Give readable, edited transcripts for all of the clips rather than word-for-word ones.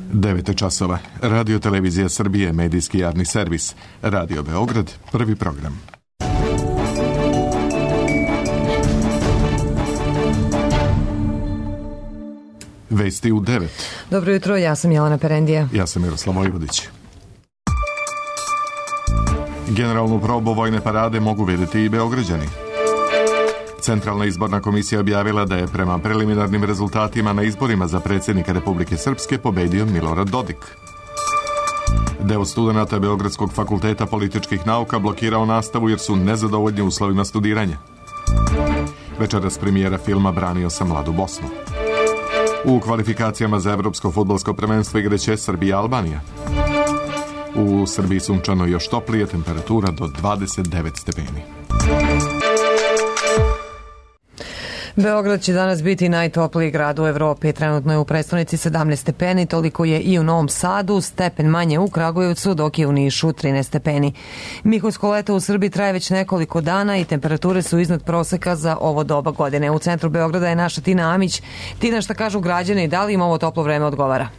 9 časova. Radio Televizija Srbije, medijski javni servis. Radio Beograd, prvi program. Vesti u 9. Dobro jutro, ja sam Jelena Perendija. Ja sam Miroslav Vojvodić. Generalnu probu vojne parade mogu vidjeti i Beograđani. Centralna izborna komisija objavila da je prema preliminarnim rezultatima na izborima za predsjednika Republike Srpske pobedio Milorad Dodik. Deo studenata Beogradskog fakulteta političkih nauka blokirao nastavu jer su nezadovoljni uslovima studiranja. Večeras premijera filma Branio sam mladu Bosnu. U kvalifikacijama za evropsko fudbalsko prvenstvo igraće Srbija i Albanija. U Srbiji sunčano još toplije, temperatura do 29 stepeni. Beograd će danas biti najtopliji grad u Evropi. Trenutno je u prestonici 17 stepeni, toliko je i u Novom Sadu, stepen manje u Kragujevcu, dok je u Nišu 13 stepeni. Mihojsko leto u Srbiji traje već nekoliko dana i temperature su iznad proseka za ovo doba godine. U centru Beograda je naša Tina Amić. Tina, šta kažu građani i da li im ovo toplo vreme odgovara?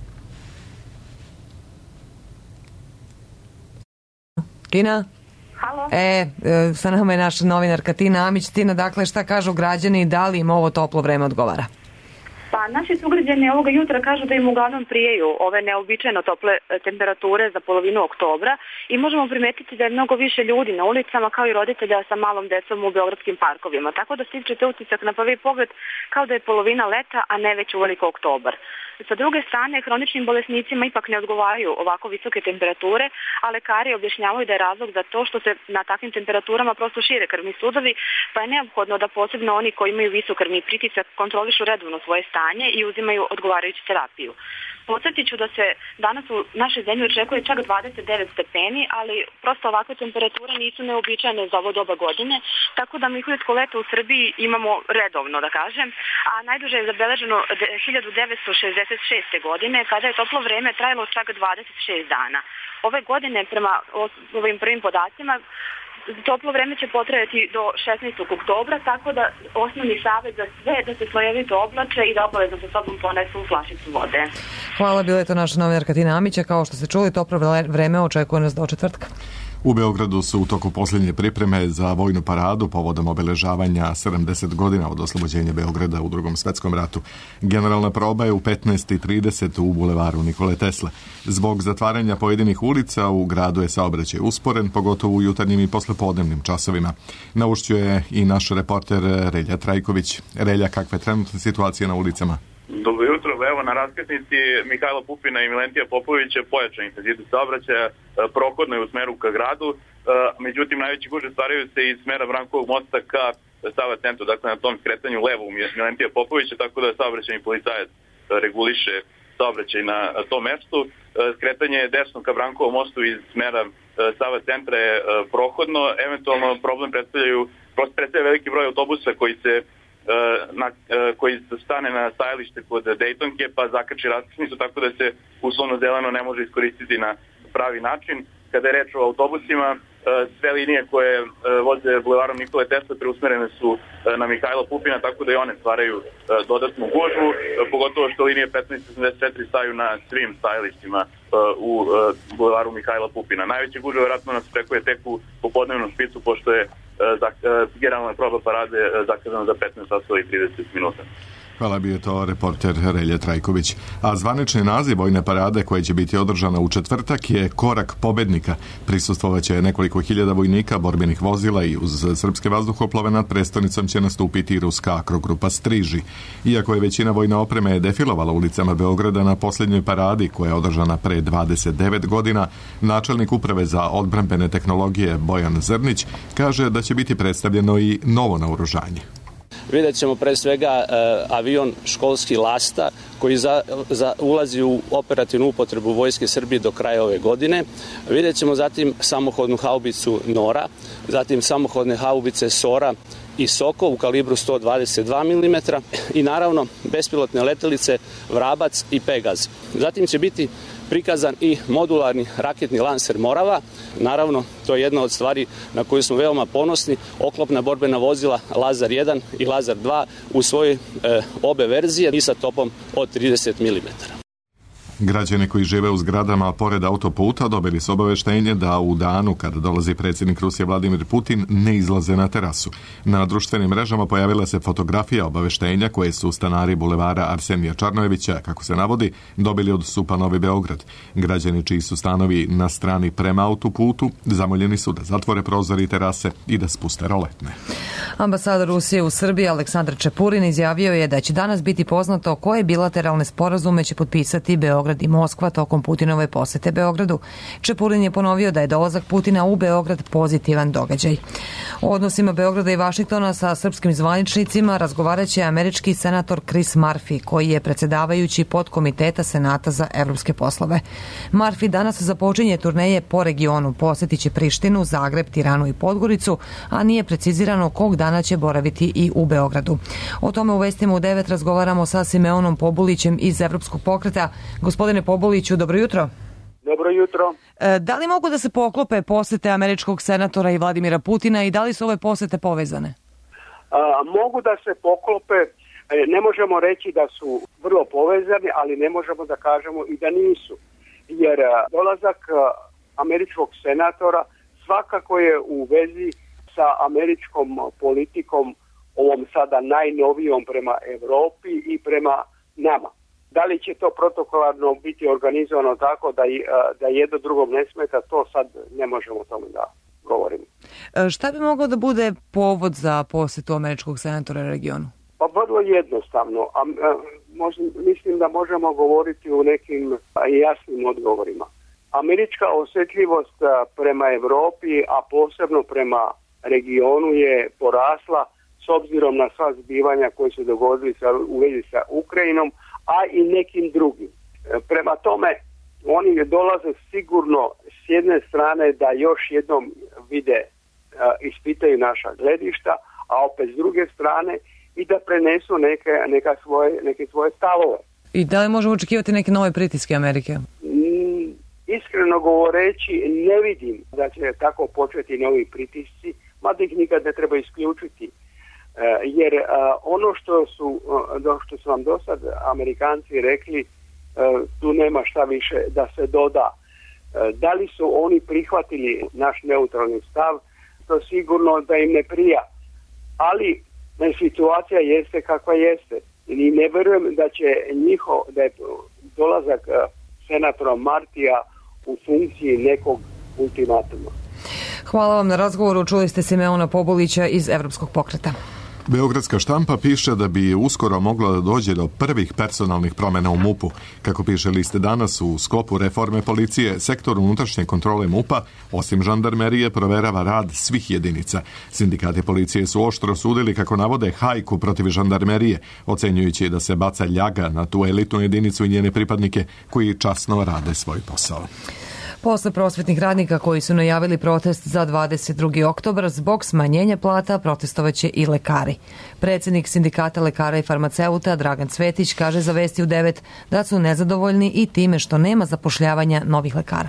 Tina? Halo? Sa nama je naša novinarka Tina Amić. Tina, dakle, šta kažu građani i da li im ovo toplo vreme odgovara? Pa naši sugrađani ovoga jutra kažu da im uglavnom prijeju ove neobičajno tople temperature za polovinu oktobra i možemo primetiti da je mnogo više ljudi na ulicama kao i roditelja sa malom decom u beogradskim parkovima. Tako da stičete utisak na prvi pogled kao da je polovina leta, a ne već uveliko oktobar. Sa druge strane, hroničnim bolesnicima ipak ne odgovaraju ovako visoke temperature, a lekari objašnjavaju da je razlog za to što se na takvim temperaturama prosto šire krvni sudovi, pa je neophodno da posebno oni koji imaju visok krvni pritisak kontrolišu redovno svoje stanje i uzimaju odgovarajuću terapiju. Podsjetit ću da se danas u našoj zemlji očekuje čak 29 stepeni, ali prosto ovakve temperature nisu neobičajne za ovo doba godine, tako da mihojsko leto u Srbiji imamo redovno, da kažem, a najduže je zabeleženo 1966. godine, kada je toplo vreme trajalo čak 26 dana. Ove godine, prema ovim prvim podacima, toplo vreme će potrajati do 16. oktobra, tako da osnovni savjet za sve da se slojevito oblače i da obavezno sa sobom ponesu flašicu vode. Hvala, bila je to naša novinarka Tina Amića. Kao što ste čuli, toplo vreme očekuje nas do četvrtka. U Beogradu su u toku posljednje pripreme za vojnu paradu povodom obeležavanja 70 godina od oslobođenja Beograda u Drugom svjetskom ratu. Generalna proba je u 15:30 u bulevaru Nikole Tesle. Zbog zatvaranja pojedinih ulica u gradu je saobraćaj usporen, pogotovo u jutarnjim i poslepodnevnim časovima. Na ušću je i naš reporter Relja Trajković. Relja, kakve trenutne situacije na ulicama? Dobro jutro, evo na raskrsnici Mihajla Pupina i Milentija Popovića pojačan intenzitet saobraćaja, prohodno je u smeru ka gradu, međutim najveći gužve stvaraju se iz smera Brankovog mosta ka Sava centru, dakle na tom skretanju levo u Milentija Popovića, tako da saobraćajni policajac reguliše saobraćaj na tom mestu. Skretanje desno ka Brankovom mostu iz smera Sava centra je prohodno, eventualno problem predstavlja veliki broj autobusa koji stane na stajalište kod Dejtonke pa zakači raskrsnicu, tako da se uslovno zeleno ne može iskoristiti na pravi način. Kada je reč o autobusima, sve linije koje voze bulevarom Nikole Tesle preusmerene su na Mihajla Pupina, tako da i one stvaraju dodatnu gužvu, pogotovo što linije 1574 staju na svim stajalištima u bulevaru Mihajla Pupina. Najveće gužve vjerojatno nas očekuje tek u popodnevnom špicu, pošto je generalna proba parade zakazana za 15:30. Hvala, bio je to reporter Relja Trajković. A zvanični naziv vojne parade koja će biti održana u četvrtak je Korak pobednika. Prisustvovaće nekoliko hiljada vojnika, borbenih vozila i uz srpske vazduhoplove nad prestonicom će nastupiti ruska akrogrupa Striži. Iako je većina vojne opreme defilovala ulicama Beograda na posljednjoj paradi koja je održana pre 29 godina, načelnik uprave za odbrambene tehnologije Bojan Zrnić kaže da će biti predstavljeno i novo naoružanje. Vidjet ćemo pre svega avion školski Lasta koji ulazi u operativnu upotrebu Vojske Srbije do kraja ove godine. Vidjet ćemo zatim samohodnu haubicu Nora, zatim samohodne haubice Sora i Soko u kalibru 122 mm i naravno bespilotne letelice Vrabac i Pegaz. Zatim će biti prikazan i modularni raketni lanser Morava. Naravno, to je jedna od stvari na koju smo veoma ponosni. Oklopna borbena vozila Lazar 1 i Lazar 2 u svojoj obe verzije i sa topom od 30 mm. Građani koji žive u zgradama pored autoputa dobili su obaveštenje da u danu kada dolazi predsjednik Rusije Vladimir Putin ne izlaze na terasu. Na društvenim mrežama pojavila se fotografija obaveštenja koje su stanari bulevara Arsenija Čarnojevića, kako se navodi, dobili od SUP-a Novi Beograd. Građani čiji su stanovi na strani prema autoputu zamoljeni su da zatvore prozori i terase i da spuste roletne. Ambasador Rusije u Srbiji Aleksandar Čepurin izjavio je da će danas biti poznato koje bilateralne sporazume će potpisati Beograd i Moskva tokom Putinove posete Beogradu. Čepurin je ponovio da je dolazak Putina u Beograd pozitivan događaj. O odnosima Beograda i Vašingtona sa srpskim zvaničnicima razgovarat će američki senator Chris Murphy, koji je predsjedavajući podkomiteta Senata za evropske poslove. Murphy danas započinje turneje po regionu, posjetit će Prištinu, Zagreb, Tiranu i Podgoricu, a nije precizirano kog dana će boraviti i u Beogradu. O tome u vestima u 9 razgovaramo sa Simeonom Pobulićem iz Evropskog pokreta. Gospodine Pobuliću, dobro jutro. Dobro jutro. Da li mogu da se poklope posete američkog senatora i Vladimira Putina i da li su ove posete povezane? Mogu da se poklope, ne možemo reći da su vrlo povezani, ali ne možemo da kažemo i da nisu. Jer dolazak američkog senatora svakako je u vezi sa američkom politikom, ovom sada najnovijom prema Evropi i prema nama. Da li će to protokolarno biti organizovano tako da jedno drugom ne smeta, to sad ne možemo o tome da govorimo. Šta bi moglo da bude povod za posjetu američkog senatora regionu? Pa vrlo jednostavno. Mislim da možemo govoriti u nekim jasnim odgovorima. Američka osjetljivost prema Evropi, a posebno prema regionu je porasla s obzirom na sva zbivanja koje su dogodili u vezi sa Ukrajinom, a i nekim drugim. Prema tome, oni dolaze sigurno s jedne strane da još jednom vide, ispitaju naša gledišta, a opet s druge strane i da prenesu neke svoje stavove. I da li možemo očekivati neke nove pritiske Amerike? Iskreno govoreći, ne vidim da će tako početi novi pritisci, mada ih nikad ne treba isključiti. Jer ono što su vam do sad Amerikanci rekli, tu nema šta više da se doda. Da li su oni prihvatili naš neutralni stav, to sigurno da im ne prija. Ali situacija jeste kakva jeste. I ne verujem da da je dolazak senatora Martija u funkciji nekog ultimatuma. Hvala vam na razgovoru. Čuli ste Simeona Pobulića iz Evropskog pokreta. Beogradska štampa piše da bi uskoro moglo da dođe do prvih personalnih promjena u MUP-u. Kako piše liste danas, u sklopu reforme policije, sektor unutrašnje kontrole MUP-a, osim žandarmerije, proverava rad svih jedinica. Sindikati policije su oštro osudili, kako navode, hajku protiv žandarmerije, ocenjujući da se baca ljaga na tu elitnu jedinicu i njene pripadnike koji časno rade svoj posao. Posle prosvetnih radnika koji su najavili protest za 22. oktobar zbog smanjenja plata, protestovaće i lekari. Predsjednik sindikata lekara i farmaceuta Dragan Cvetić kaže za Vesti u 9 da su nezadovoljni i time što nema zapošljavanja novih lekara.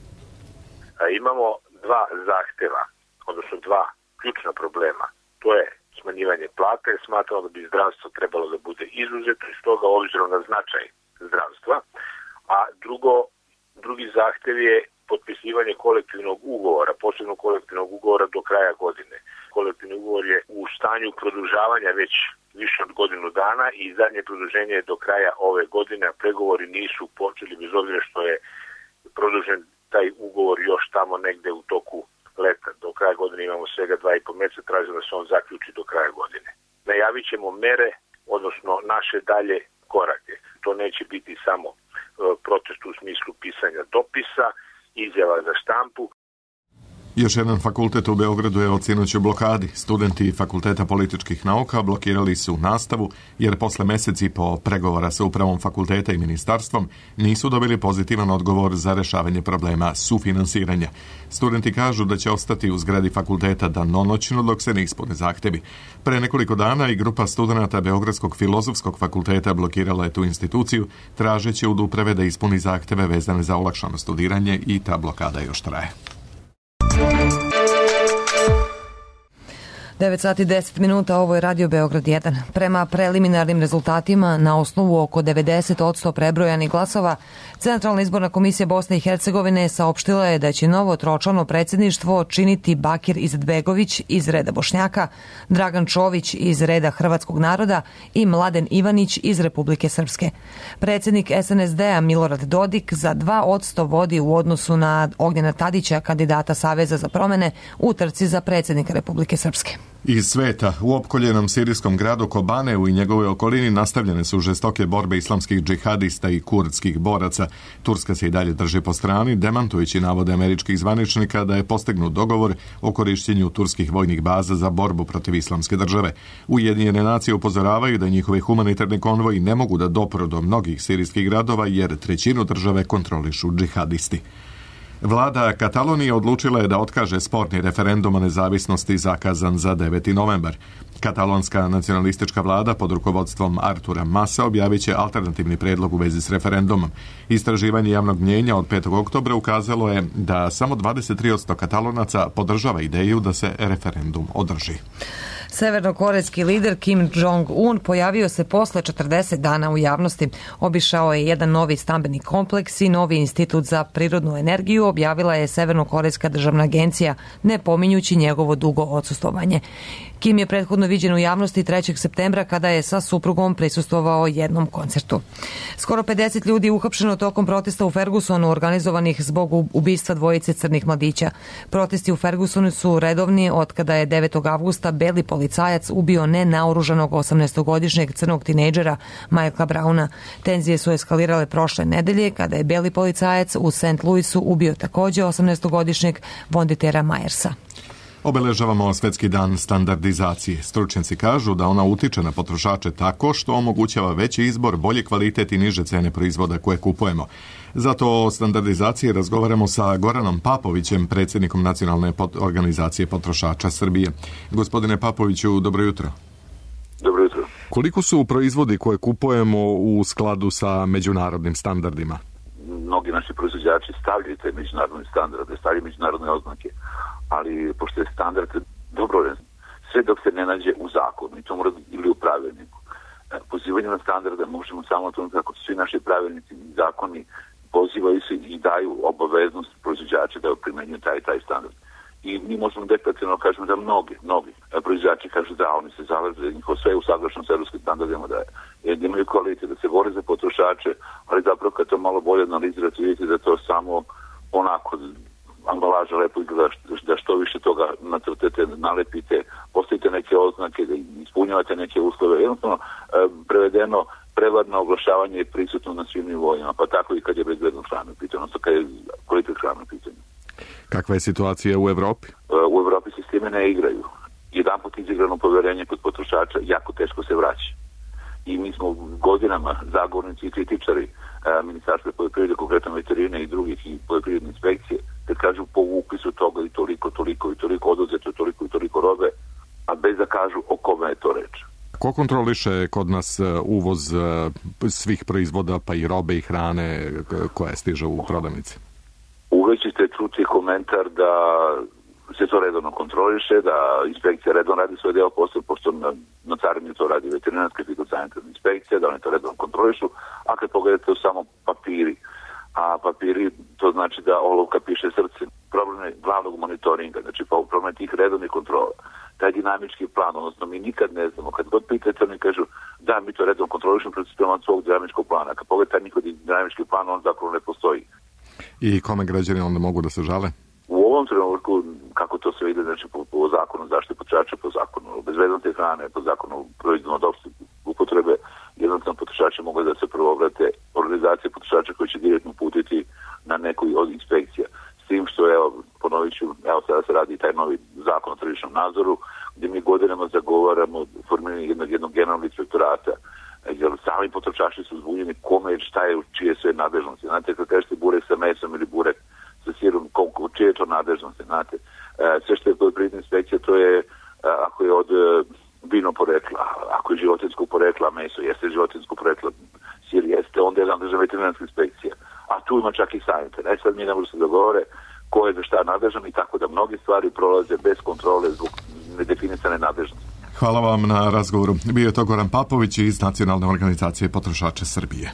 Imamo dva zahtjeva, odnosno dva ključna problema. To je smanjivanje plata, jer smatramo da bi zdravstvo trebalo da bude izuzeto iz toga obzirom na značaj zdravstva, a drugi zahtjev je potpisivanje kolektivnog ugovora, posebno kolektivnog ugovora do kraja godine. Kolektivni ugovor je u stanju produžavanja već više od godinu dana i zadnje produženje je do kraja ove godine, a pregovori nisu počeli bez obzira što je produžen taj ugovor još tamo negde u toku leta. Do kraja godine imamo svega 2,5 mjeseca, tražimo da se on zaključi do kraja godine. Najavit ćemo mere, odnosno naše dalje korake. To neće biti samo protest u smislu pisanja dopisa, izjava za štampu. Još jedan fakultet u Beogradu je od sinoć u blokadi. Studenti Fakulteta političkih nauka blokirali su nastavu jer posle meseci po pregovora sa upravom fakulteta i ministarstvom nisu dobili pozitivan odgovor za rešavanje problema sufinansiranja. Studenti kažu da će ostati u zgradi fakulteta danonoćno dok se ne ispune zahtevi. Pre nekoliko dana i grupa studenata Beogradskog filozofskog fakulteta blokirala je tu instituciju, tražeći od uprave da ispuni zahteve vezane za olakšano studiranje i ta blokada još traje. 9 sati 10 minuta, ovo je Radio Beograd 1. Prema preliminarnim rezultatima, na osnovu oko 90% prebrojanih glasova, Centralna izborna komisija Bosne i Hercegovine saopštila je da će novo tročlano predsjedništvo činiti Bakir Izetbegović iz reda Bošnjaka, Dragan Čović iz reda Hrvatskog naroda i Mladen Ivanić iz Republike Srpske. Predsjednik SNSD-a Milorad Dodik za 2% vodi u odnosu na Ognjena Tadića, kandidata Saveza za promene, u trci za predsjednika Republike Srpske. Iz sveta, u opkoljenom sirijskom gradu Kobaneu i njegovoj okolini nastavljene su žestoke borbe islamskih džihadista i kurdskih boraca. Turska se i dalje drži po strani, demantujući navode američkih zvaničnika da je postignut dogovor o korišćenju turskih vojnih baza za borbu protiv islamske države. Ujedinjene nacije upozoravaju da njihovi humanitarni konvoji ne mogu da dopru do mnogih sirijskih gradova jer trećinu države kontrolišu džihadisti. Vlada Katalonije odlučila je da otkaže sporni referendum o nezavisnosti zakazan za 9. novembar. Katalonska nacionalistička vlada pod rukovodstvom Artura Masa objavit će alternativni predlog u vezi s referendumom. Istraživanje javnog mnjenja od 5. oktobra ukazalo je da samo 23% Katalonaca podržava ideju da se referendum održi. Severnokorejski lider Kim Jong-un pojavio se posle 40 dana u javnosti. Obišao je jedan novi stambeni kompleks i novi institut za prirodnu energiju, objavila je Severnokorejska državna agencija, ne pominjući njegovo dugo odsustvovanje. Kim je prethodno viđen u javnosti 3. septembra kada je sa suprugom prisustvovao jednom koncertu. Skoro 50 ljudi uhapšeno tokom protesta u Fergusonu organizovanih zbog ubistva dvojice crnih mladića. Protesti u Fergusonu su redovni od kada je 9. avgusta beli policajac ubio nenaoružanog 18-godišnjeg crnog tinejdžera Michaela Browna. Tenzije su eskalirale prošle nedelje kada je beli policajac u St. Louisu ubio takođe 18-godišnjeg Vonditera Myersa. Obeležavamo Svetski dan standardizacije. Stručnjaci kažu da ona utiče na potrošače tako što omogućava veći izbor, bolji kvalitet i niže cene proizvoda koje kupujemo. Zato o standardizaciji razgovaramo sa Goranom Papovićem, predsjednikom Nacionalne organizacije potrošača Srbije. Gospodine Papoviću, dobro jutro. Dobro jutro. Koliko su proizvodi koje kupujemo u skladu sa međunarodnim standardima? Mnogi naši proizvođači stavljaju te međunarodne standarde, stavljaju međunarodne oznake, ali pošto je standard dobrovoljan, sve dok se ne nađe u zakonu, i to mora ili u pravilniku. Pozivanje na standarde možemo samo to kako svi naši pravilnici i zakoni pozivaju se i daju obaveznost proizvođača da primenjuju taj standard. I mi možemo deklarativno kažemo da mnogi proizvođači kažu da oni se zalaže, njihovo sve usaglašeno s evropskim standardima, da imaju kvalitet, da se bore za potrošače, ali zapravo kad to malo bolje analizirate, vidite da to samo onako ambalaža lepo izgleda, da što više toga nacrtete, nalepite, postavite neke oznake, da ispunjavate neke uslove. Jednostavno, prevedeno, prevarno oglašavanje je prisutno na svim nivoima, pa tako i kad je bezbednost hrane u pitanju, odnosno kad je kvalitet hrane u pitanju. Kakva je situacija u Evropi? U Evropi se s time ne igraju. Jedanput izigrano povjerenje kod potrošača jako teško se vraća. I mi smo godinama zagovornici i kritičari Ministarstva poljoprivrede, konkretno veterine i drugih i poljoprivredne inspekcije, kad kažu povukli su toga i toliko, oduzeto toliko i toliko robe, a bez da kažu o kome je to reč. Ko kontroliše kod nas uvoz svih proizvoda, pa i robe i hrane koja stiže u prodavnici? Uveć ćete čuti komentar da se to redovno kontroliše, da inspekcija redovno radi svoj deo posla, pošto na carini to radi veterinarska i fitosanitarna inspekcija, da oni to redovno kontrolišu, a kad pogledate to samo papiri, a papiri to znači da olovka piše srce. Problem je glavnog monitoringa, znači problem je tih redovnih kontrola. Taj dinamički plan, odnosno mi nikad ne znamo, kad god pitate, oni kažu da mi to redovno kontrolišemo protiv svog dinamičkog plana. Kad pogledate njihov dinamički plan, on zapravo ne postoji. I kome građani onda mogu da se žale? U ovom trenutku, kako to se ide, znači po zakonu o zaštiti potrošača, po zakonu o bezbednosti hrane, po zakonu o proizvodima od opšte upotrebe, jednostavno potrošači mogu da se prvo obrate organizacije potrošača koji će direktno uputiti na neku od inspekcija. S tim što, ponovit ću, sada se radi taj novi zakon o tržišnom nadzoru, gdje mi godinama zagovaramo formiranje jednog generalnog inspektorata, jer sami potrošači su zbunjeni kome, šta je, čije sve nadležnosti. Znate, kad kažete burek sa mesom ili burek sa sirom, čije je to nadležnosti, znate. Sve što je poljoprivredna inspekcija, to je, ako je od biljnog porekla, ako je životinjskog porekla, meso jeste životinjskog porekla, sir jeste, onda je nadležna veterinarska inspekcija. A tu ima čak i sanitar. Sad mi ne možemo se dogovore ko je za šta nadležan i tako da mnogi stvari prolaze bez kontrole zbog nedefinisane nadležnosti. Hvala vam na razgovoru. Bio je to Goran Papović iz Nacionalne organizacije potrošača Srbije.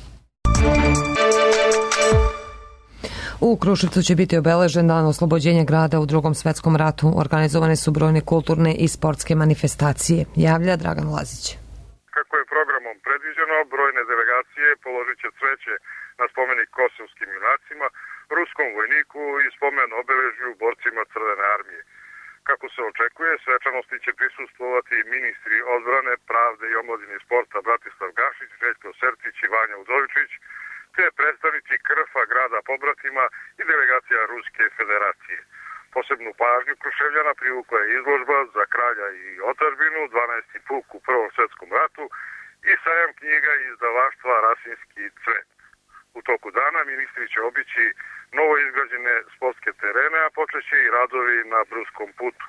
U Kruševcu će biti obeležen dan oslobođenja grada u Drugom svetskom ratu. Organizovane su brojne kulturne i sportske manifestacije. Javlja Dragan Lazić. Kako je programom predviđeno, brojne delegacije položit će cveće na spomenik kosovskim junacima, ruskom vojniku i spomen obeležju borcima Crvene armije. Kako se očekuje, svečanosti će prisustvovati ministri odbrane, pravde i omladine i sporta Bratislav Gašić, Željko Sertić i Vanja Udovičić, te predstavnici KRF-a grada pobratima i delegacija Ruske federacije. Posebnu pažnju Kruševljana privukla je izložba za kralja i otadžbinu, 12. puk u Prvom svetskom ratu i sajam knjiga izdavaštva Rasinski cvet. U toku dana ministri će obići novo izgrađene sportske terene, a počeće i radovi na Bruskom putu.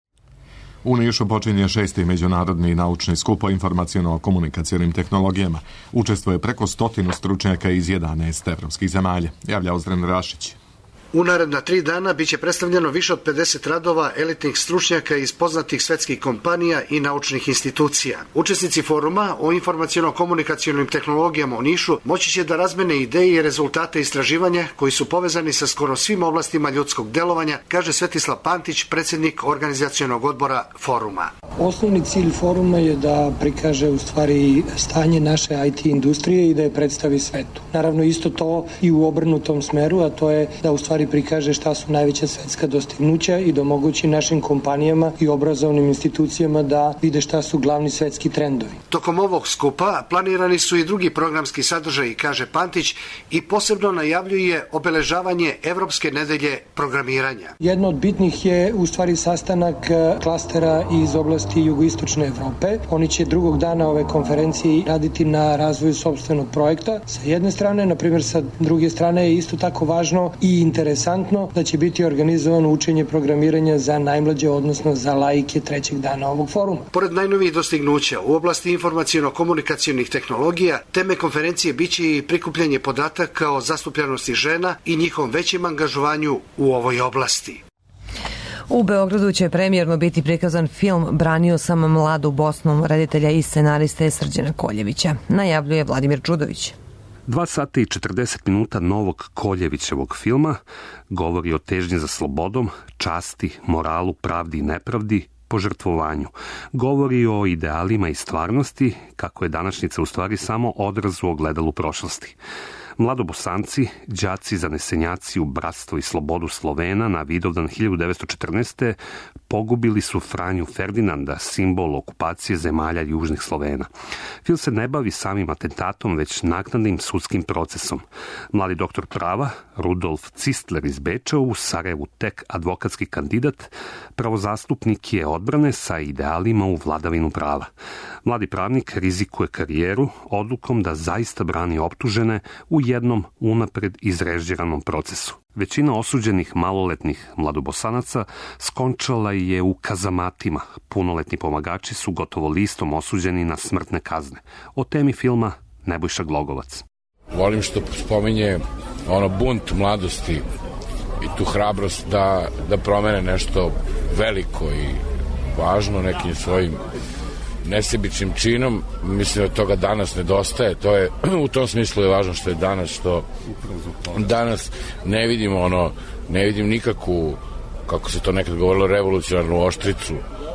U Nišu počinje 6. međunarodni naučni skup o informaciono-komunikacionim tehnologijama. Učestvuje preko 100 stručnjaka iz 11 evropskih zemalja. Javlja Ozdren Rašić. U naredna 3 dana biće predstavljeno više od 50 radova elitnih stručnjaka iz poznatih svetskih kompanija i naučnih institucija. Učesnici foruma o informaciono-komunikacionim tehnologijama u Nišu moći će da razmene ideje i rezultate istraživanja koji su povezani sa skoro svim oblastima ljudskog delovanja, kaže Svetislav Pantić, predsjednik organizacionog odbora foruma. Osnovni cilj foruma je da prikaže u stvari stanje naše IT industrije i da je predstavi svetu. Naravno isto to i u obrnutom smeru, a to je da u stvari prikaže šta su najveća svetska dostignuća i da omogući našim kompanijama i obrazovnim institucijama da vide šta su glavni svetski trendovi. Tokom ovog skupa planirani su i drugi programski sadržaji, kaže Pantić, i posebno najavljuje obeležavanje Evropske nedelje programiranja. Jedno od bitnih je u stvari sastanak klastera iz oblasti jugoistočne Evrope. Oni će drugog dana ove konferencije raditi na razvoju sopstvenog projekta. Sa jedne strane, na primjer sa druge strane je isto tako važno i interesantno da će biti organizovano učenje programiranja za najmlađe, odnosno za laike trećeg dana ovog foruma. Pored najnovijih dostignuća u oblasti informaciono-komunikacionih tehnologija, teme konferencije biće i prikupljanje podataka o zastupljenosti žena i njihovom većem angažovanju u ovoj oblasti. U Beogradu će premijerno biti prikazan film Branio sam mladu Bosnu reditelja i scenariste Srđana Koljevića. Najavljuje Vladimir Čudović. 2 sata i 40 minuta novog Koljevićevog filma govori o težnji za slobodom, časti, moralu, pravdi i nepravdi, požrtvovanju. Govori o idealima i stvarnosti, kako je današnjica u stvari samo odraz u ogledalu prošlosti. Mladobosanci, đaci zanesenjaci u bratstvo i slobodu Slovena na Vidovdan 1914. pogubili su Franju Ferdinanda, simbol okupacije zemalja južnih Slovena. Film se ne bavi samim atentatom, već naknadnim sudskim procesom. Mladi doktor prava, Rudolf Cistler iz Beča, u Sarajevu tek advokatski kandidat, pravozastupnik je odbrane sa idealima u vladavinu prava. Mladi pravnik rizikuje karijeru odlukom da zaista brani optužene u jednom unapred izrežiranom procesu. Većina osuđenih maloletnih mladobosanaca skončala je u kazamatima. Punoletni pomagači su gotovo listom osuđeni na smrtne kazne. O temi filma Nebojša Glogovac. Volim što spominje bunt mladosti i tu hrabrost da promene nešto veliko i važno nekim svojim nesebičnim činom. Mislim da toga danas nedostaje. To je, u tom smislu je važno što je danas ne vidim nikakvu, kako se to nekad govorilo, revolucionarnu oštricu.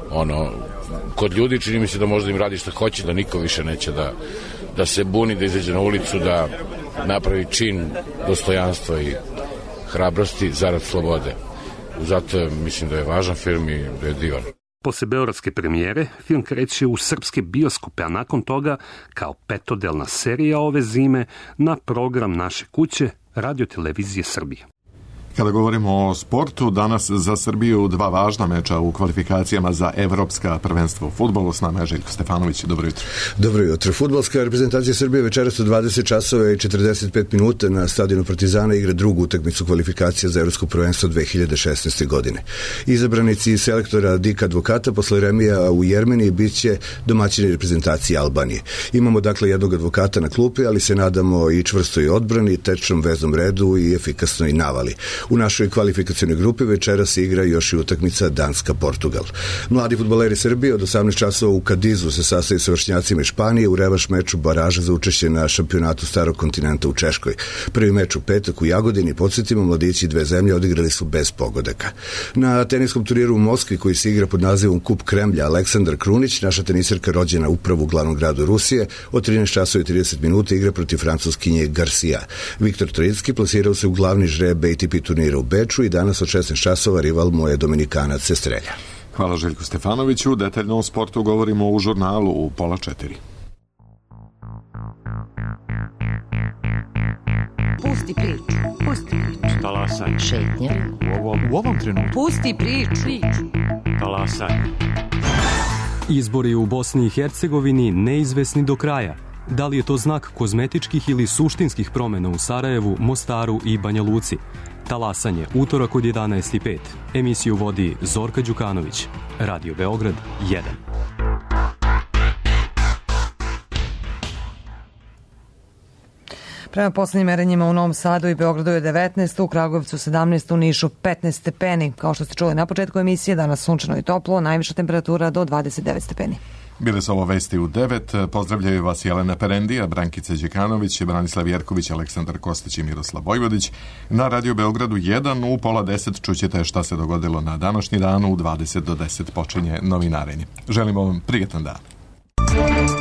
Kod ljudi čini mi se da možda im radi što hoće, da niko više neće da se buni, da izađe na ulicu, da napravi čin dostojanstva i hrabrosti zarad slobode. Zato mislim da je važan film i da je divan. Posle beogradske premijere, film kreće u srpske bioskope, a nakon toga, kao petodelna serija ove zime, na program Naše kuće, Radio-televizije Srbije. Kada govorimo o sportu, danas za Srbiju 2 važna meča u kvalifikacijama za evropska prvenstvo u fudbalu. S nama je Željko Stefanović. Dobro jutro. Dobro jutro. Fudbalska reprezentacija Srbije večeras u 20 časova i 45 minuta na stadionu Partizana igra drugu utakmicu kvalifikacija za evropsko prvenstvo 2016. godine. Izabranici selektora Dika Advokata posle remija u Jermeniji bit će domaćini reprezentacije Albanije. Imamo dakle jednog advokata na klupi, ali se nadamo i čvrstoj odbrani, tečnom vezom redu i efikasnoj navali. U našoj kvalifikacionoj grupi večera se igra još i utakmica Danska-Portugal. Mladi fudbaleri Srbije od 18 časova u Kadizu se sastaju sa vršnjacima iz Španije u revanš meču baraža za učešće na šampionatu Starog kontinenta u Češkoj. Prvi meč u petak u Jagodini, podsjetimo, mladići dve zemlje odigrali su bez pogodaka. Na teniskom turniru u Moskvi, koji se igra pod nazivom Kup Kremlja, Aleksandar Krunić, naša tenisarka rođena upravo u glavnom gradu Rusije, od 13 časova i 30 minuta igra protiv francuskinje Garcia. Viktor Trojicki plasirao se u glavni žreb ATP turnira u Beču i danas od 16 časova rival mu je Dominikanac Estrelja. Hvala Željku Stefanoviću. Detaljno o sportu govorimo u žurnalu u 3:30. Pusti priču. Pusti priču. Talasaj. Šetnja. U ovom trenutku. Pusti priču. Talasaj. Izbori u Bosni i Hercegovini neizvesni do kraja. Da li je to znak kozmetičkih ili suštinskih promena u Sarajevu, Mostaru i Banja Luci? Talasanje, utorak od 11:05. Emisiju vodi Zorka Đukanović. Radio Beograd 1. Prema poslednjim merenjima u Novom Sadu i Beogradu je 19, u Kragujevcu 17, u Nišu 15 stepeni. Kao što ste čuli na početku emisije, danas sunčano i toplo, najviša temperatura do 29 stepeni. Bile su ovo vesti u 9. Pozdravljaju vas Jelena Perendija, Brankica Đekanović, Branislav Jerković, Aleksandar Kostić i Miroslav Vojvodić. Na Radio Beogradu 1 u 9:30 čućete šta se dogodilo na današnji dan. U 20 do 10 počinje novinarenje. Želimo vam prijatan dan.